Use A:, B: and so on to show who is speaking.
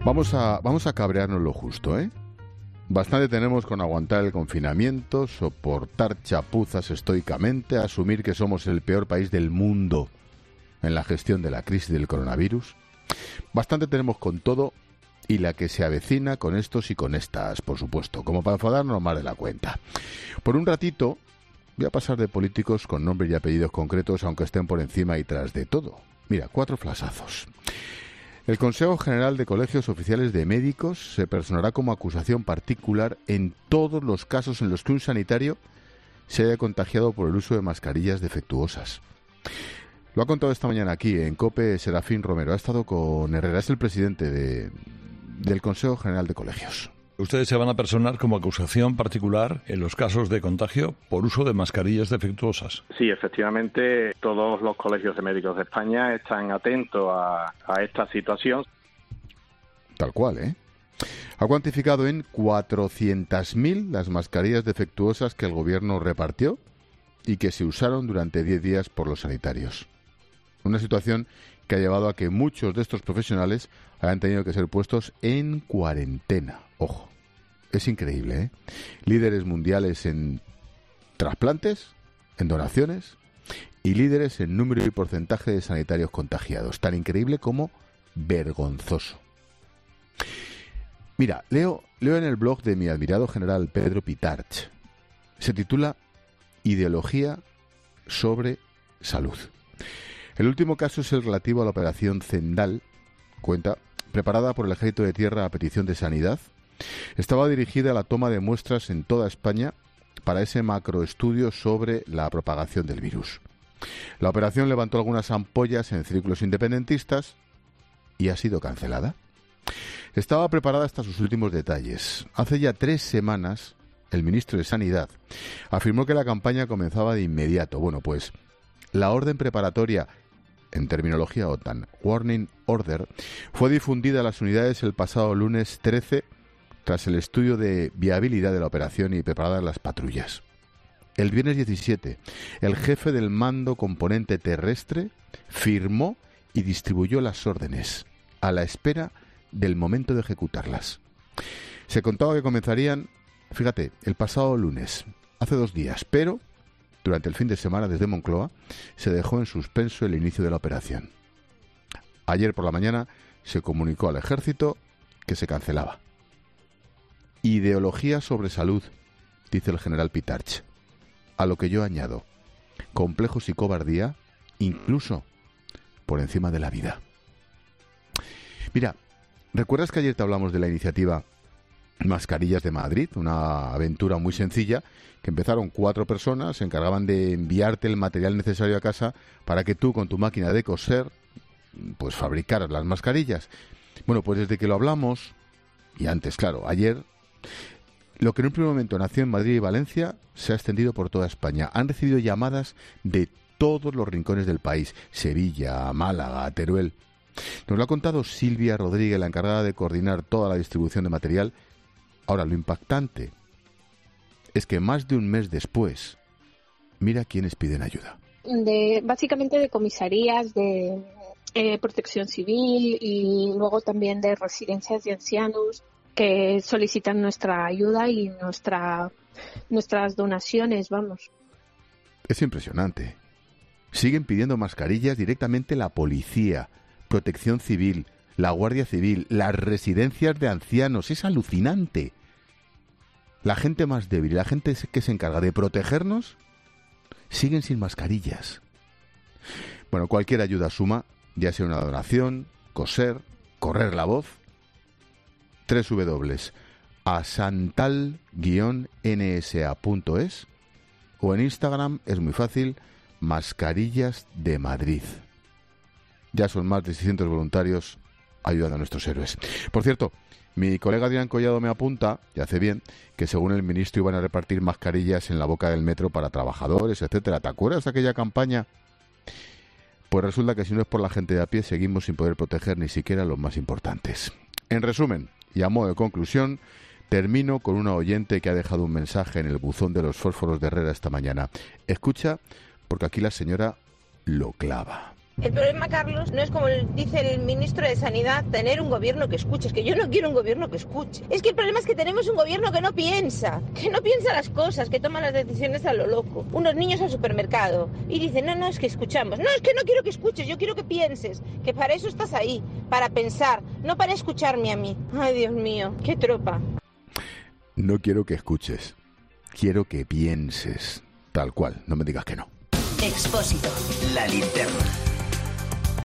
A: Vamos a cabrearnos lo justo, ¿eh? Bastante tenemos con aguantar el confinamiento, soportar chapuzas estoicamente, asumir que somos el peor país del mundo en la gestión de la crisis del coronavirus. Bastante tenemos con todo y la que se avecina con estos y con estas, por supuesto, como para enfadarnos más de la cuenta. Por un ratito voy a pasar de políticos con nombres y apellidos concretos, aunque estén por encima y tras de todo. Mira, 4 flasazos. El Consejo General de Colegios Oficiales de Médicos se personará como acusación particular en todos los casos en los que un sanitario se haya contagiado por el uso de mascarillas defectuosas. Lo ha contado esta mañana aquí en COPE Serafín Romero. Ha estado con Herrera, es el presidente del Consejo General de Colegios.
B: Ustedes se van a personar como acusación particular en los casos de contagio por uso de mascarillas defectuosas.
C: Sí, efectivamente, todos los colegios de médicos de España están atentos a esta situación.
A: Tal cual, ¿eh? Ha cuantificado en 400.000 las mascarillas defectuosas que el gobierno repartió y que se usaron durante 10 días por los sanitarios. Una situación que ha llevado a que muchos de estos profesionales hayan tenido que ser puestos en cuarentena. Ojo, es increíble, ¿eh? Líderes mundiales en trasplantes, en donaciones y líderes en número y porcentaje de sanitarios contagiados. Tan increíble como vergonzoso. Mira, leo en el blog de mi admirado general Pedro Pitarch. Se titula Ideología sobre salud. El último caso es el relativo a la operación Zendal, cuenta, preparada por el Ejército de Tierra a petición de Sanidad. Estaba dirigida a la toma de muestras en toda España para ese macroestudio sobre la propagación del virus. La operación levantó algunas ampollas en círculos independentistas y ha sido cancelada. Estaba preparada hasta sus últimos detalles. Hace ya 3 semanas, el ministro de Sanidad afirmó que la campaña comenzaba de inmediato. Bueno, pues la orden preparatoria, en terminología OTAN, Warning Order, fue difundida a las unidades el pasado lunes 13 tras el estudio de viabilidad de la operación y preparadas las patrullas. El viernes 17, el jefe del mando componente terrestre firmó y distribuyó las órdenes, a la espera del momento de ejecutarlas. Se contaba que comenzarían, fíjate, el pasado lunes, hace 2 días, pero durante el fin de semana desde Moncloa se dejó en suspenso el inicio de la operación. Ayer por la mañana se comunicó al ejército que se cancelaba. Ideología sobre salud, dice el general Pitarch. A lo que yo añado, complejos y cobardía, incluso por encima de la vida. Mira, ¿recuerdas que ayer te hablamos de la iniciativa Mascarillas de Madrid? Una aventura muy sencilla, que empezaron 4 personas, se encargaban de enviarte el material necesario a casa para que tú con tu máquina de coser pues fabricaras las mascarillas. Bueno, pues desde que lo hablamos, y antes, claro, ayer, lo que en un primer momento nació en Madrid y Valencia se ha extendido por toda España. Han recibido llamadas de todos los rincones del país, Sevilla, Málaga, Teruel. Nos lo ha contado Silvia Rodríguez, la encargada de coordinar toda la distribución de material. Ahora, lo impactante es que más de un mes después, mira quiénes piden ayuda.
D: Básicamente de comisarías, de protección civil y luego también de residencias de ancianos que solicitan nuestra ayuda y nuestras donaciones, vamos.
A: Es impresionante. Siguen pidiendo mascarillas directamente la policía, protección civil, la Guardia Civil, las residencias de ancianos. Es alucinante. La gente más débil, la gente que se encarga de protegernos, siguen sin mascarillas. Bueno, cualquier ayuda suma, ya sea una donación, coser, correr la voz. www.asantal-nsa.es o en Instagram es muy fácil, Mascarillas de Madrid. Ya son más de 600 voluntarios ayudando a nuestros héroes. Por cierto, mi colega Adrián Collado me apunta, y hace bien, que según el ministro iban a repartir mascarillas en la boca del metro para trabajadores, etcétera. ¿Te acuerdas de aquella campaña? Pues resulta que si no es por la gente de a pie, seguimos sin poder proteger ni siquiera a los más importantes. En resumen, y a modo de conclusión, termino con una oyente que ha dejado un mensaje en el buzón de los fósforos de Herrera esta mañana. Escucha, porque aquí la señora lo clava.
E: El problema, Carlos, no es como dice el ministro de Sanidad, tener un gobierno que escuche. Es que yo no quiero un gobierno que escuche. Es que el problema es que tenemos un gobierno que no piensa las cosas, que toma las decisiones a lo loco. Unos niños al supermercado y dicen, no, es que escuchamos. No, es que no quiero que escuches, yo quiero que pienses, que para eso estás ahí, para pensar, no para escucharme a mí. Ay, Dios mío, qué tropa.
A: No quiero que escuches, quiero que pienses. Tal cual, no me digas que no.
F: Expósito, la linterna.